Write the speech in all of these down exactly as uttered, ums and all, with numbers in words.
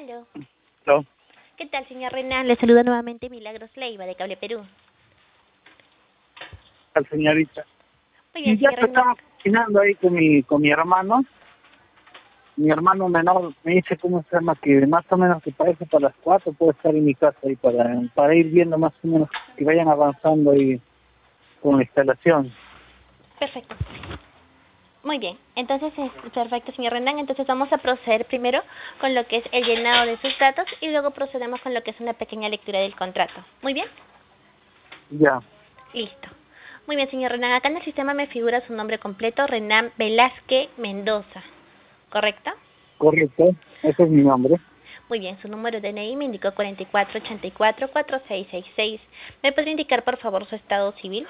Aló. ¿No? ¿Qué tal, señor Renan? Le saluda nuevamente Milagros Leiva, de Cable Perú. Al señorita. Muy Y bien, ya señor que Renan. estaba cocinando ahí con mi, con mi hermano, mi hermano menor me dice, ¿cómo se llama? Que más o menos que parece para las cuatro puede estar en mi casa ahí para, para ir viendo más o menos que vayan avanzando ahí con la instalación. Perfecto. Muy bien. Entonces, es perfecto, señor Renan. Entonces, vamos a proceder primero con lo que es el llenado de sus datos y luego procedemos con lo que es una pequeña lectura del contrato. ¿Muy bien? Ya, Listo. Muy bien, señor Renan. Acá en el sistema me figura su nombre completo, Renan Velázquez Mendoza. ¿Correcto? correcto, ese es mi nombre. Muy bien, su número de D N I me indicó cuatro cuatro ocho cuatro, cuatro seis seis seis. ¿Me podría indicar, por favor, su estado civil?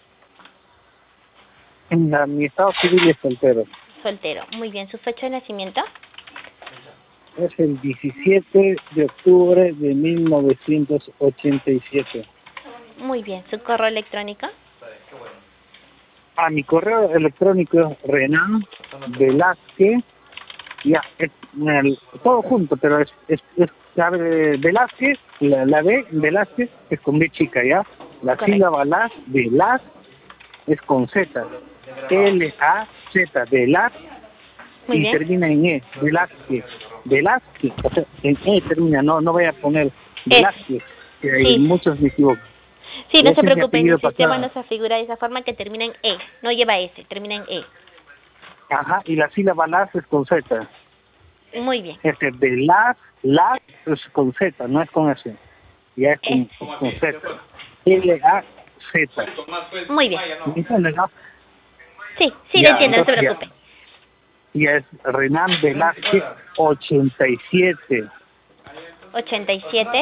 En la- mi estado civil es soltero. Soltero. Muy bien, ¿su fecha de nacimiento? Es el diecisiete de octubre de mil novecientos ochenta y siete. Muy bien, ¿su correo electrónico? A mi correo electrónico es Renan Velázquez, ya, es, el- todo junto, pero es, es, es la de Velázquez, la, la B, Velázquez, es con B chica, ¿ya? La Correcto. sílaba Las, Velaz, es con Z, L A Z, Velaz, Muy y bien. termina en E, Velázquez, Velázquez, o sea, en E termina, no no voy a poner Es. Velázquez, que hay Sí. muchos me equivoco. Sí, no se Ese es mi preocupe, en apellido el sistema pasado. no se figura de esa forma, que termina en E. No lleva S, termina en E. Ajá, y la sílaba Las es con Z. Muy bien. Este de las, las es con Z, no es con S. Ya es con, Es. es con Z. L A Z. Muy bien. ¿Me entiendes, no? Sí, sí, lo Ya, entiendo, no se entonces ya. preocupe. Ya es Renan Velázquez ochenta y siete ochenta y siete.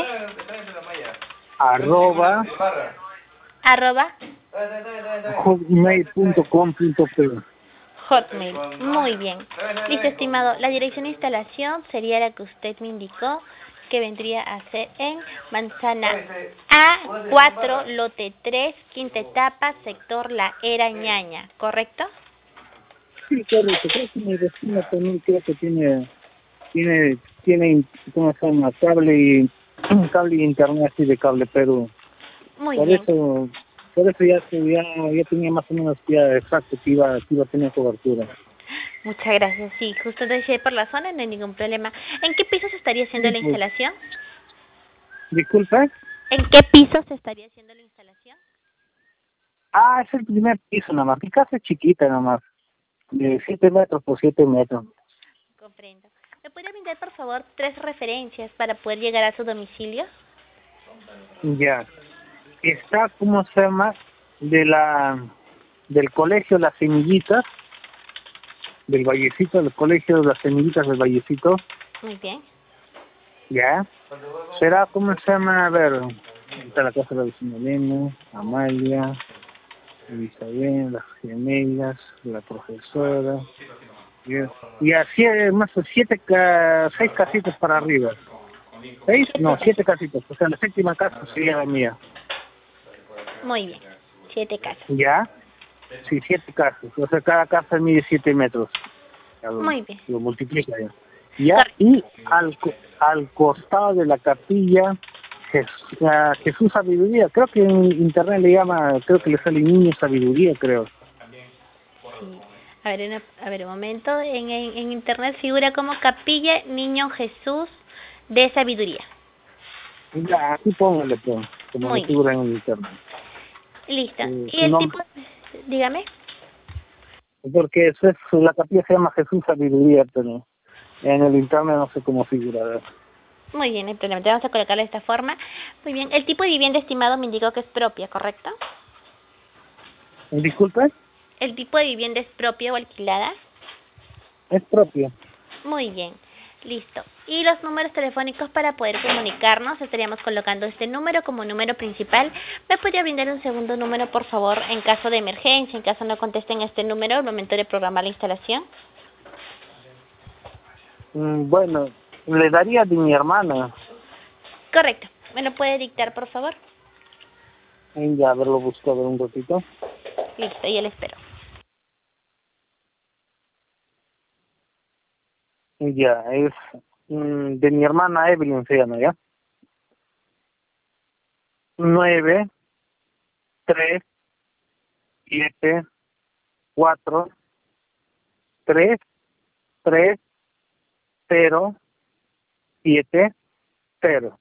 arroba Arroba hotmail punto com punto pe. Hotmail. Muy bien. Listo, estimado. La dirección de instalación sería la que usted me indicó, que vendría a ser en Manzana A cuatro, lote tres, quinta etapa, sector La Era, Ñaña, ¿correcto? Sí, correcto. Creo que mi vecino también creo que tiene, tiene, tiene, ¿cómo se llama? Cable y, cable y internet así de Cable Perú. Muy Por bien. eso, por eso ya, ya, ya tenía más o menos ya exacto que iba, que iba a tener cobertura. Muchas gracias. Sí, justo decía por la zona, no hay ningún problema. ¿En qué piso se estaría haciendo Sí, la pues, instalación? disculpa. ¿En qué piso se estaría haciendo la instalación? Ah, es el primer piso nada más. Mi casa es chiquita nada más. De siete metros por siete metros. Comprendo. ¿Me puede brindar, por favor, tres referencias para poder llegar a su domicilio? Ya. Está, ¿cómo se llama? De la, del colegio Las Semillitas, del Vallecito, del colegio Las Semillitas del Vallecito. Muy bien. Ya. Será, ¿cómo se llama? A ver, está la casa de la vecina Elena, Amalia, Isabel, las gemelas, la profesora, y, y así eh, más de siete, ca- seis casitas para arriba. ¿Seis? No, Siete siete casas. casitas. O sea, la séptima casa sería la mía. Muy bien. Siete casas. ¿Ya? Sí, siete casas. O sea, cada casa mide siete metros. Ya lo, Muy bien. lo multiplica ya. ¿Ya? Correcto. Y al, co- al costado de la capilla, Jes- ah, Jesús Sabiduría. Creo que en internet le llama, creo que le sale Niño Sabiduría, creo. Sí. A ver, una- a ver un momento. En, en, en internet figura como Capilla Niño Jesús de Sabiduría. Ya, así póngale, pues, como le Muy bien. figura en el internet. Listo. Eh, ¿Y su el nombre, tipo? Dígame. porque eso es, la capilla se llama Jesús Sabiduría, pero en el internet no sé cómo figura. Muy bien, no hay problema. Te vamos a colocarlo de esta forma. Muy bien. El tipo de vivienda estimado me indicó que es propia, ¿correcto? Disculpe, El tipo de vivienda es propia o alquilada. es propio. Muy bien, listo. Y los números telefónicos para poder comunicarnos, estaríamos colocando este número como número principal. ¿Me podría brindar un segundo número, por favor, en caso de emergencia, en caso no contesten este número al momento de programar la instalación? Mm, Bueno, le daría de mi hermana. Correcto. ¿Me lo puede dictar, por favor? Y ya, a ver, lo busco a ver un ratito. Listo, ya le espero. Y ya, es Mm, de mi hermana Evelyn se llama, ¿ya? Nueve, tres, siete, cuatro, tres, tres, cero, siete, cero.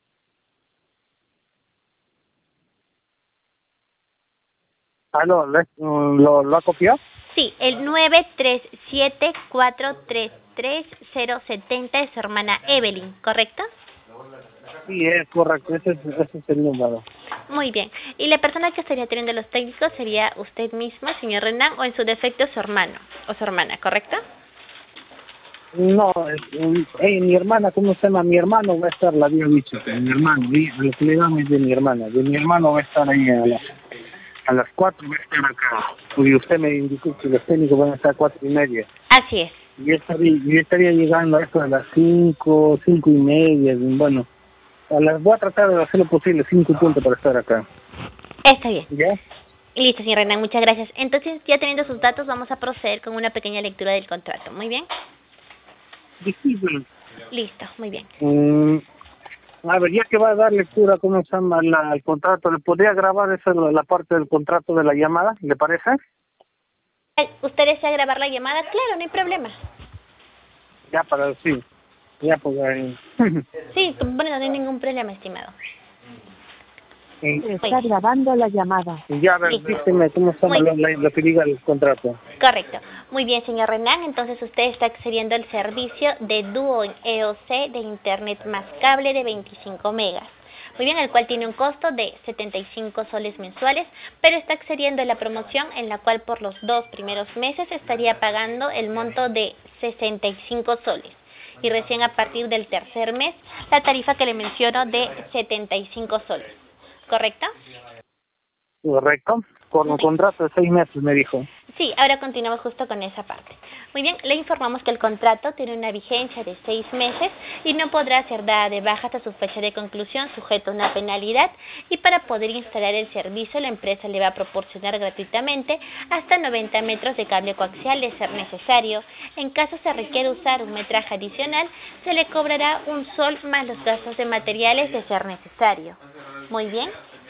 ¿Aló? ¿Lo, lo, lo ha copiado? Sí, el nueve tres siete cuatro tres tres cero siete cero es su hermana Evelyn, ¿correcto? Sí, es correcto, ese es, ese es el número. Muy bien. ¿Y la persona que estaría teniendo los técnicos sería usted mismo, señor Renan, o en su defecto su hermano o su hermana, ¿correcto? No, es, eh, mi hermana, ¿cómo se llama? Mi hermano va a estar, la había dicho, que mi hermano, y lo que le damos es de mi hermana, de mi hermano va a estar ahí a las, a las cuatro, va a estar acá, y usted me indicó que los técnicos van a estar a cuatro y media. Así es. Y yo estaría, yo estaría llegando a esto a las cinco, cinco y media, y bueno, a las, voy a tratar de hacer lo posible, cinco puntos para estar acá. Está bien. ¿Ya? Listo, señor Renan, muchas gracias. Entonces, ya teniendo sus datos, vamos a proceder con una pequeña lectura del contrato. ¿Muy bien? Disculpen. Listo, muy bien. Mm, a ver, ya que va a dar lectura, ¿cómo se llama la, el contrato? ¿Le podría grabar esa la parte del contrato de la llamada? ¿Le parece? ¿Usted desea grabar la llamada? Claro, no hay problema. Ya para sí. Ya pues ahí. Sí, bueno, no hay ningún problema, estimado. Está grabando la llamada. Ya, a ver, Sí. dígame cómo se llama lo, lo que diga el contrato. Correcto. Muy bien, señor Renan. Entonces usted está accediendo al servicio de Duo en E O C de Internet más cable de veinticinco megas. Muy bien, el cual tiene un costo de setenta y cinco soles mensuales, pero está accediendo a la promoción en la cual por los dos primeros meses estaría pagando el monto de sesenta y cinco soles. Y recién a partir del tercer mes, la tarifa que le menciono de setenta y cinco soles. ¿Correcto? Correcto. Con un contrato de seis meses, me dijo. Sí, ahora continuamos justo con esa parte. Muy bien, le informamos que el contrato tiene una vigencia de seis meses y no podrá ser dada de baja hasta su fecha de conclusión, sujeto a una penalidad, y para poder instalar el servicio la empresa le va a proporcionar gratuitamente hasta noventa metros de cable coaxial de ser necesario. En caso se requiera usar un metraje adicional, se le cobrará un sol más los gastos de materiales de ser necesario. Muy bien.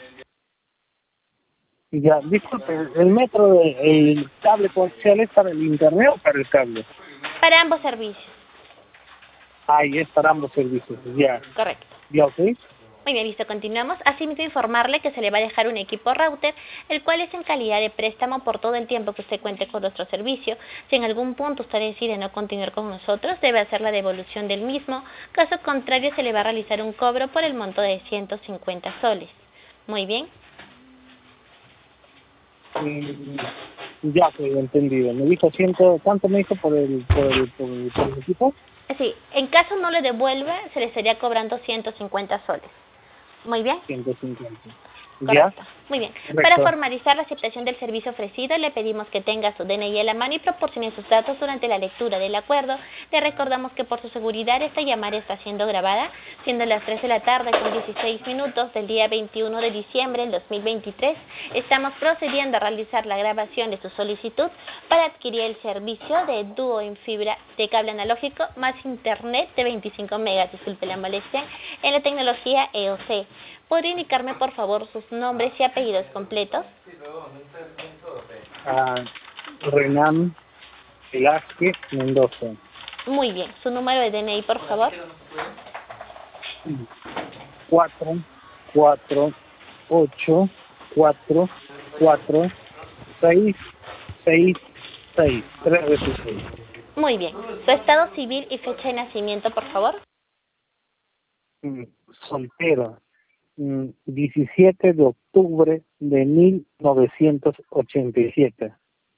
Ya, disculpe, ¿el metro, de, el cable coaxial es para el internet o para el cable? Para ambos servicios. Ahí es para ambos servicios, ya. Correcto. ¿Ya, ok? Muy bien, listo, continuamos. Asimismo, informarle que se le va a dejar un equipo router, el cual es en calidad de préstamo por todo el tiempo que usted cuente con nuestro servicio. Si en algún punto usted decide no continuar con nosotros, debe hacer la devolución del mismo. Caso contrario, se le va a realizar un cobro por el monto de ciento cincuenta soles. Muy bien. Mm, ya, pues, entendido. Me dijo ciento, ¿cuánto me dijo por el, por el, por el, por el equipo? Sí, en caso no le devuelva, se le estaría cobrando ciento cincuenta soles. Muy bien. ciento cincuenta. Correcto. ¿Ya? Muy bien. Correcto. Para formalizar la aceptación del servicio ofrecido, le pedimos que tenga su D N I a la mano y proporcione sus datos durante la lectura del acuerdo. Le recordamos que por su seguridad esta llamada está siendo grabada, siendo las tres de la tarde con dieciséis minutos del día veintiuno de diciembre del dos mil veintitrés. Estamos procediendo a realizar la grabación de su solicitud para adquirir el servicio de Duo en fibra de cable analógico más internet de veinticinco megas, disculpe la molestia, en la tecnología E O C. ¿Podría indicarme, por favor, sus nombres y apellidos completos? Ah, Renan Velázquez Mendoza. Muy bien. ¿Su número de D N I, por favor? Cuatro, cuatro, ocho, cuatro, cuatro, seis, seis, seis. Tres veces seis. Muy bien. ¿Su estado civil y fecha de nacimiento, por favor? Mm, Soltero. Mm, diecisiete de octubre de mil novecientos ochenta y siete.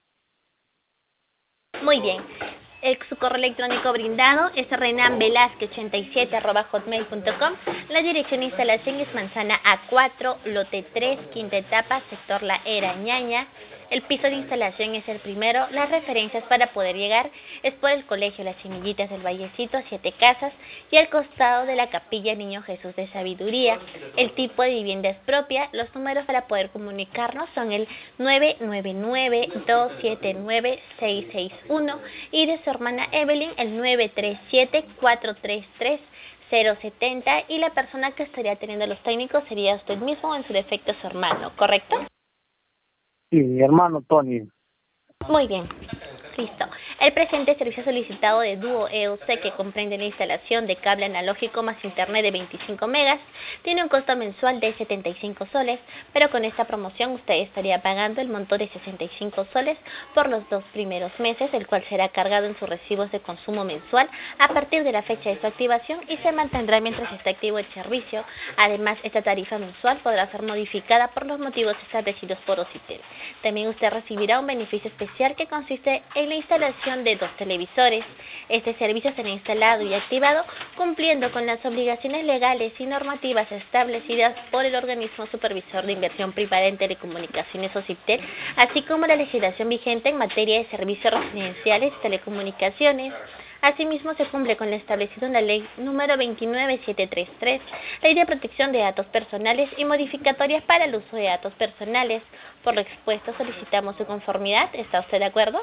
Muy bien. El, su correo electrónico brindado es renanvelazque ochenta y siete arroba hotmail punto com. La dirección de instalación es Manzana A cuatro, lote tres, quinta etapa, sector La Era, Ñaña. El piso de instalación es el primero. Las referencias para poder llegar es por el colegio Las Semillitas del Vallecito, Siete Casas, y al costado de la capilla Niño Jesús de Sabiduría. El tipo de vivienda es propia. Los números para poder comunicarnos son el nueve nueve nueve, dos siete nueve, seis seis uno y de su hermana Evelyn el nueve tres siete, cuatro tres tres, cero setenta, y la persona que estaría teniendo los técnicos sería usted mismo o en su defecto su hermano, ¿correcto? Sí, mi hermano Tony. Muy bien. Listo. El presente servicio solicitado de Dúo E O C, que comprende la instalación de cable analógico más internet de veinticinco megas, tiene un costo mensual de setenta y cinco soles, pero con esta promoción usted estaría pagando el monto de sesenta y cinco soles por los dos primeros meses, el cual será cargado en sus recibos de consumo mensual a partir de la fecha de su activación y se mantendrá mientras esté activo el servicio. Además, esta tarifa mensual podrá ser modificada por los motivos establecidos por OCITEL. También usted recibirá un beneficio especial que consiste en la instalación de dos televisores. Este servicio será instalado y activado cumpliendo con las obligaciones legales y normativas establecidas por el organismo supervisor de inversión privada en telecomunicaciones OCITEL, así como la legislación vigente en materia de servicios residenciales y telecomunicaciones. Asimismo, se cumple con lo establecido en la ley número veintinueve mil setecientos treinta y tres, Ley de Protección de Datos Personales y modificatorias para el uso de datos personales. Por lo expuesto, solicitamos su conformidad. ¿Está usted de acuerdo?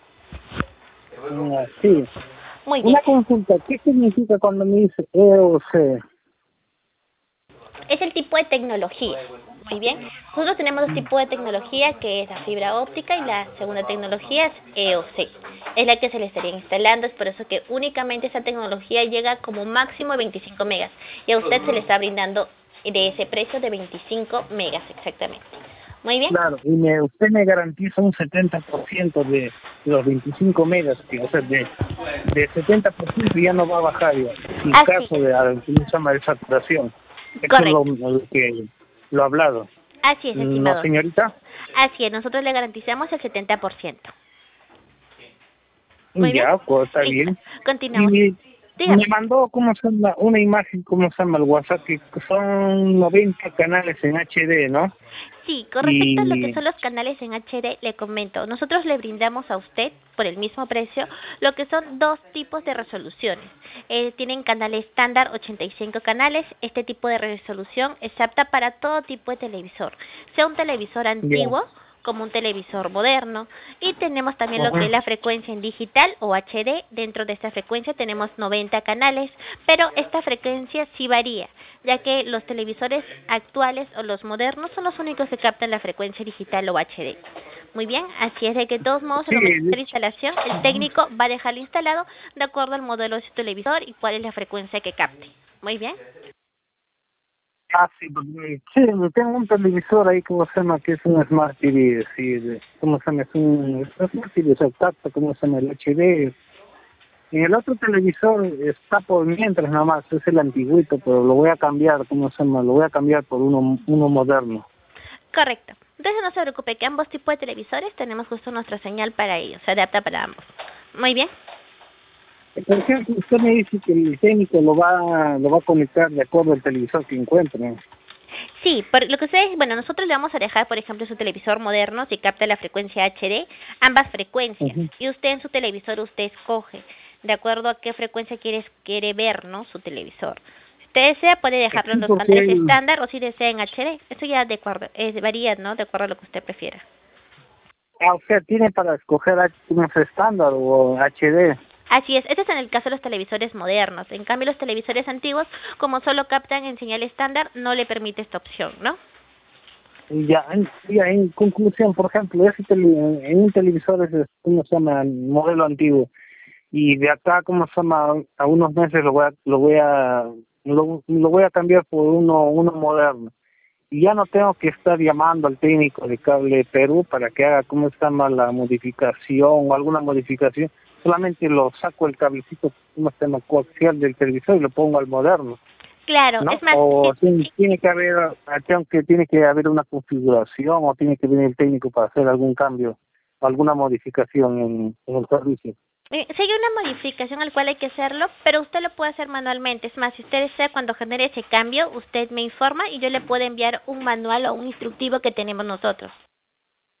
Uh, sí. Muy bien. Una consulta, ¿qué significa cuando me dice E O C? Es el tipo de tecnología. Muy bien. Nosotros tenemos dos tipos de tecnología, que es la fibra óptica, y la segunda tecnología es E O C. Es la que se le estaría instalando, es por eso que únicamente esa tecnología llega como máximo veinticinco megas. Y a usted se le está brindando de ese precio de veinticinco megas exactamente. Muy bien. Claro, y me, usted me garantiza un setenta por ciento de los veinticinco megas, que, o sea, de, de setenta por ciento ya no va a bajar ya, en Así caso de, ¿cómo se llama?, de saturación. Eso Correcto. es lo, lo que lo ha hablado. Así es, ¿No, estimado. señorita? Así es, nosotros le garantizamos el setenta por ciento. Muy bien. Ya, pues está Listo. bien. Continuamos. Y Dígame. me mandó, ¿cómo se llama?, una imagen, ¿cómo se llama?, el WhatsApp, que son noventa canales en H D, ¿no? Sí, con respecto a lo que Y... son los canales en H D, le comento, nosotros le brindamos a usted, por el mismo precio, lo que son dos tipos de resoluciones. Eh, tienen canal estándar, ochenta y cinco canales. Este tipo de resolución es apta para todo tipo de televisor, sea un televisor antiguo, ya. como un televisor moderno, y tenemos también lo que es Ajá. la frecuencia en digital o H D. Dentro de esta frecuencia tenemos noventa canales, pero esta frecuencia sí varía, ya que los televisores actuales o los modernos son los únicos que captan la frecuencia digital o H D. Muy bien, así es de que de todos modos, en el momento de la instalación, el técnico va a dejarlo instalado de acuerdo al modelo de su televisor y cuál es la frecuencia que capte. Muy bien. Ah, sí, porque, sí, tengo un televisor ahí, ¿cómo se llama?, que es un Smart T V, sí, de, ¿cómo se llama?, es un Smart T V, o sea, capta, ¿cómo se llama?, el H D. Y el otro televisor está por mientras nada más, es el antiguito, pero lo voy a cambiar, ¿cómo se llama?, lo voy a cambiar por uno uno moderno. Correcto. Entonces no se preocupe, que ambos tipos de televisores tenemos justo nuestra señal para ellos, se adapta para ambos. Muy bien. Por ejemplo, usted me dice que el técnico lo va lo va a conectar de acuerdo al televisor que encuentre. Sí, por lo que ustedes, bueno, nosotros le vamos a dejar, por ejemplo, su televisor moderno, si capta la frecuencia H D, ambas frecuencias. Uh-huh. Y usted en su televisor, usted escoge de acuerdo a qué frecuencia quiere, quiere ver, ¿no?, su televisor. Si usted desea, puede dejarlo en Sí, los porque canales él... estándar o si desea en H D. Eso ya de acuerdo, es, varía, ¿no?, de acuerdo a lo que usted prefiera. Ah, o sea, tiene para escoger un estándar o H D. Así es, este es en el caso de los televisores modernos. En cambio, los televisores antiguos, como solo captan en señal estándar, no le permite esta opción, ¿no? Y ya, en, ya, en conclusión, por ejemplo, ese tele, en un televisor es, ¿cómo se llama?, modelo antiguo. Y de acá, ¿cómo se llama?, a unos meses lo voy a, lo voy a, lo, lo voy a cambiar por uno, uno moderno. Y ya no tengo que estar llamando al técnico de Cable Perú para que haga, ¿cómo se llama?, la modificación o alguna modificación. Solamente lo saco el cablecito, ¿cómo se llama?, coaxial del televisor y lo pongo al moderno, Claro, ¿no? es más, O sí, tiene, tiene que haber, aunque tiene que haber una configuración o tiene que venir el técnico para hacer algún cambio, alguna modificación en, en el servicio. Eh, sí hay una modificación al cual hay que hacerlo, pero usted lo puede hacer manualmente. Es más, si usted desea, cuando genere ese cambio, usted me informa y yo le puedo enviar un manual o un instructivo que tenemos nosotros.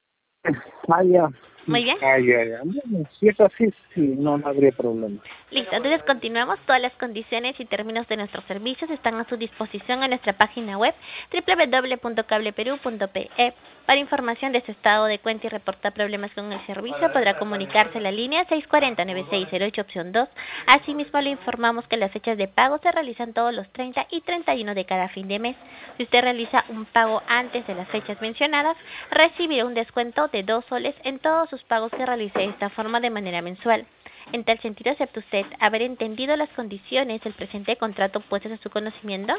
Ah, ya. Muy bien. Ah, ya, ya. Bueno, si es así, sí, no, no habría problema. Listo, entonces continuamos. Todas las condiciones y términos de nuestros servicios están a su disposición en nuestra página web doble u doble u doble u punto cableperú punto pe. Para información de su estado de cuenta y reportar problemas con el servicio, podrá comunicarse a la línea seis cuatro cero, nueve seis cero ocho, opción dos. Asimismo, le informamos que las fechas de pago se realizan todos los treinta y treinta y uno de cada fin de mes. Si usted realiza un pago antes de las fechas mencionadas, recibirá un descuento de dos soles en todos sus pagos que realice de esta forma de manera mensual. En tal sentido, ¿acepta usted haber entendido las condiciones del presente contrato puestas a su conocimiento?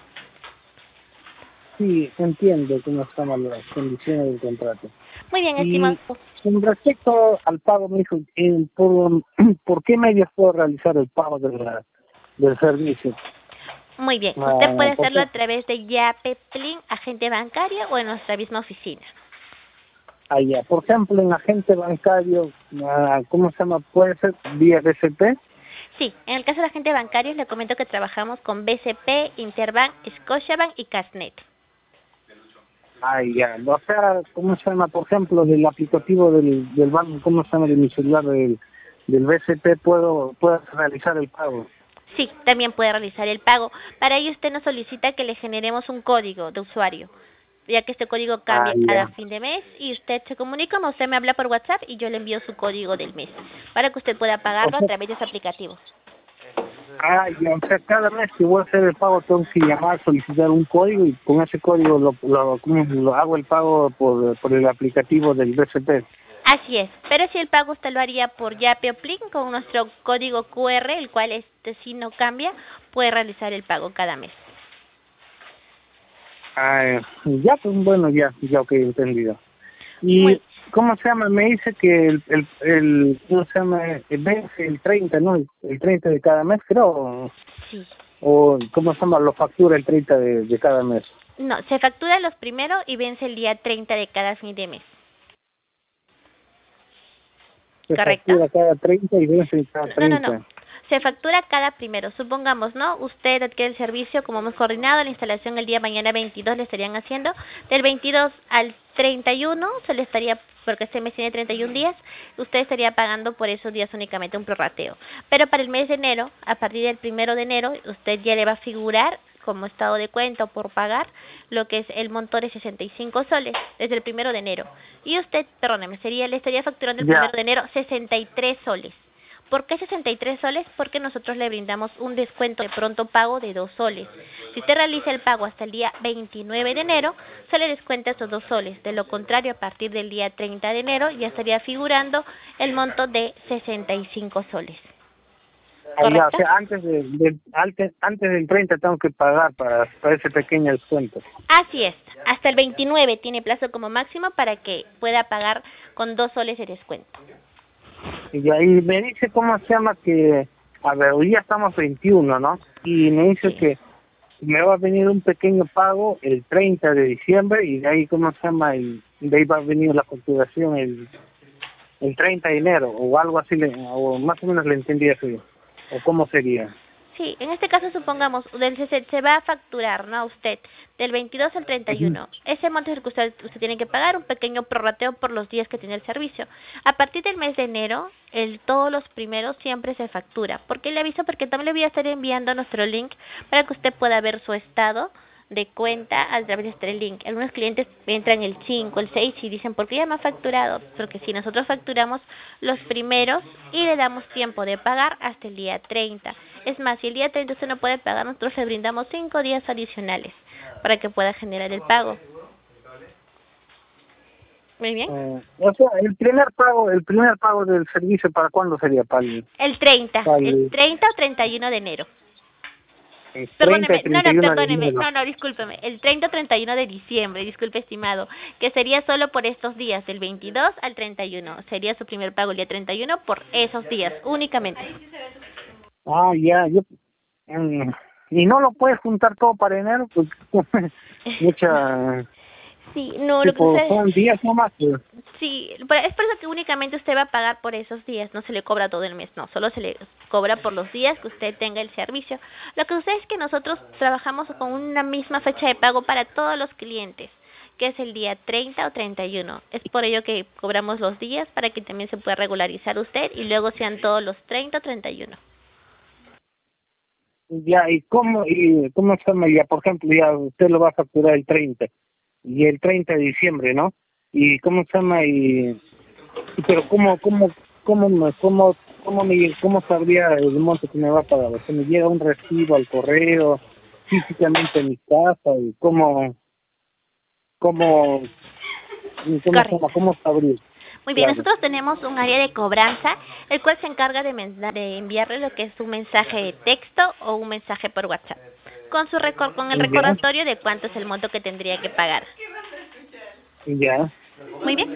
Sí, entiendo cómo están las condiciones del contrato. Muy bien, Y estimado. con respecto al pago, me dijo, eh, ¿por, ¿por qué medios puedo realizar el pago de la, del servicio? Muy bien, Ah, usted puede ¿por hacerlo qué? a través de Yape, Plin, agente bancario o en nuestra misma oficina. Allá, por ejemplo, en agente bancario, ah, ¿cómo se llama? ¿Puede ser vía B C P? Sí, en el caso de agente bancario le comento que trabajamos con B C P, Interbank, Scotiabank y Cashnet. Ah, ya. O sea, ¿cómo se llama? Por ejemplo, del aplicativo del, del banco, ¿cómo se llama? De mi celular del, del B C P, ¿puedo, puedo realizar el pago? Sí, también puede realizar el pago. Para ello usted nos solicita que le generemos un código de usuario, ya que este código Ah, cambia cada ya. fin de mes y usted se comunica, o usted me habla por WhatsApp y yo le envío su código del mes para que usted pueda O pagarlo a sea, través de su aplicativo. ah, ya. O sea, cada vez que voy a hacer el pago tengo que llamar, solicitar un código y con ese código lo, lo, ¿cómo? Lo hago el pago por, por el aplicativo del B C P. Así es, pero si el pago usted lo haría por Yape o Plin con nuestro código Q R, el cual este sí no cambia, puede realizar el pago cada mes. Ah, ya, pues bueno, ya, ya que he entendido. Muy, Y, ¿cómo se llama? Me dice que el, el, el ¿cómo se llama? El vence el treinta, ¿no? El, el treinta de cada mes, creo. sí. O, ¿cómo se llama? Lo factura el treinta de, de cada mes. No, se factura los primeros y vence el día treinta de cada fin de mes. Se ¿Correcto? factura cada treinta y vence cada No, no, no. treinta. Se factura cada primero. Supongamos, ¿no? Usted adquiere el servicio, como hemos coordinado, la instalación el día mañana veintidós le estarían haciendo. Del veintidós al treinta y uno se le estaría, porque este mes tiene treinta y un días, usted estaría pagando por esos días únicamente un prorrateo. Pero para el mes de enero, a partir del primero de enero, usted ya le va a figurar como estado de cuenta o por pagar lo que es el monto de sesenta y cinco soles desde el primero de enero. Y usted, perdóneme, sería, le estaría facturando el primero Ya. de enero sesenta y tres soles. ¿Por qué sesenta y tres soles? Porque nosotros le brindamos un descuento de pronto pago de dos soles. Si usted realiza el pago hasta el día veintinueve de enero, se le descuenta esos dos soles. De lo contrario, a partir del día treinta de enero ya estaría figurando el monto de sesenta y cinco soles. Ah, ya, o ¿Correcto? sea, antes, de, de- antes, antes del treinta tengo que pagar para, para ese pequeño descuento. Así es. Hasta el veintinueve tiene plazo como máximo para que pueda pagar con dos soles de descuento. Y ahí me dice, ¿cómo se llama? Que, a ver, hoy ya estamos veintiuno, ¿no? Y me dice Sí. que me va a venir un pequeño pago el treinta de diciembre y de ahí, ¿cómo se llama? El, de ahí va a venir la facturación el, el treinta de enero o algo así, le- o más o menos le entendí así. ¿O cómo sería? Sí, en este caso supongamos, del se, se va a facturar, ¿no? A usted, del veintidós al treinta y Ujú. uno. Ese monto es el que usted, usted tiene que pagar, un pequeño prorrateo por los días que tiene el servicio. A partir del mes de enero, el, todos los primeros siempre se factura. ¿Por qué le aviso? Porque también le voy a estar enviando nuestro link para que usted pueda ver su estado de cuenta a través de este link. Algunos clientes entran el cinco, el seis y dicen, ¿por qué ya me ha facturado? Porque si nosotros facturamos los primeros y le damos tiempo de pagar hasta el día treinta. Es más, si el día treinta usted no puede pagar, nosotros le brindamos cinco días adicionales para que pueda generar el pago. Muy bien. Eh, o sea, el primer pago, el primer pago del servicio, ¿para cuándo sería? ¿Para el, El treinta, para el el, treinta o treinta y uno de enero. el treinta y Perdóneme, no, treinta no, y uno de perdóneme, enero? no, no, discúlpeme, el treinta o treinta y uno de diciembre, disculpe estimado, que sería solo por estos días, del veintidós al treinta y uno, sería su primer pago el día treinta y uno por esos días, únicamente. Ah, ya, yo... mm, y no lo puedes juntar todo para enero, pues mucha... Sí, no, lo que Tipo, sucede, son días nomás. Pues. sí, pero es por eso que únicamente usted va a pagar por esos días, no se le cobra todo el mes, no, solo se le cobra por los días que usted tenga el servicio. Lo que sucede es que nosotros trabajamos con una misma fecha de pago para todos los clientes. que es el día treinta o treinta y uno. Es por ello que cobramos los días para que también se pueda regularizar usted y luego sean todos los treinta o treinta y uno. Ya, ¿y cómo, y cómo se llama? Ya, por ejemplo, ya usted lo va a facturar el treinta, y el treinta de diciembre, ¿no? ¿Y cómo se llama? Y, y pero ¿cómo, cómo, cómo, me, cómo, cómo, me, cómo sabría el monto que me va a pagar? O sea, me llega un recibo al correo, físicamente en mi casa, y cómo, cómo, cómo, se Correcto. llama? ¿Cómo sabría? Muy bien, Claro. nosotros tenemos un área de cobranza, el cual se encarga de, de enviarle lo que es un mensaje de texto o un mensaje por WhatsApp, con su recor con el Ya, recordatorio de cuánto es el monto que tendría que pagar. ya. Muy bien.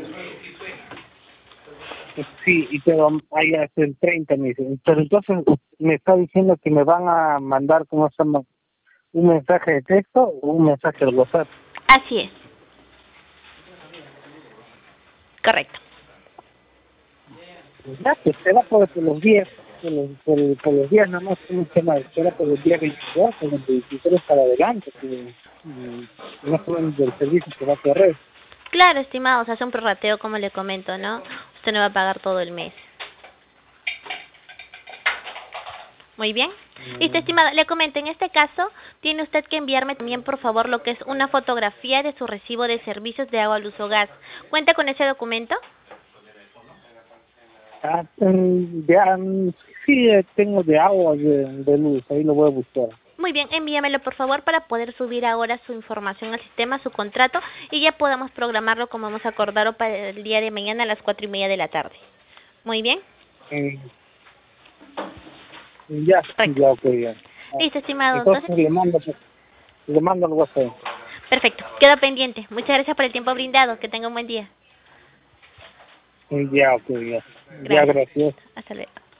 Sí, y pero ahí hasta el treinta me dicen. Pero entonces me está diciendo que me van a mandar, ¿cómo se llama? ¿Un mensaje de texto o un mensaje de WhatsApp? Así es. Correcto. Ya, pues será por, por los días, por los, por, por los días nada más, ¿cómo se llama? Será por el día veintidós o el veintitrés para adelante, que mm, no saben del servicio que va a correr. Claro, estimado, se hace un prorrateo como le comento, ¿no? Usted no va a pagar todo el mes. Muy bien. Listo, estimado. Le comento, en este caso, tiene usted que enviarme también, por favor, lo que es una fotografía de su recibo de servicios de agua, luz o gas. ¿Cuenta con ese documento? Ah, mm, ya, mm, sí, eh, tengo de agua, de, de luz, ahí lo voy a buscar. Muy bien, envíamelo, por favor, para poder subir ahora su información al sistema, su contrato, y ya podamos programarlo como hemos acordado para el día de mañana a las cuatro y media de la tarde. Muy bien. Eh, ya, Correcto. ya, ok, ya. Ah, Listo, estimado. entonces Entonces, le mando, le mando al WhatsApp. perfecto. Quedo pendiente. Muchas gracias por el tiempo brindado. Que tenga un buen día. Ya, ok, ya. Ya, Gracias. gracias. Hasta luego.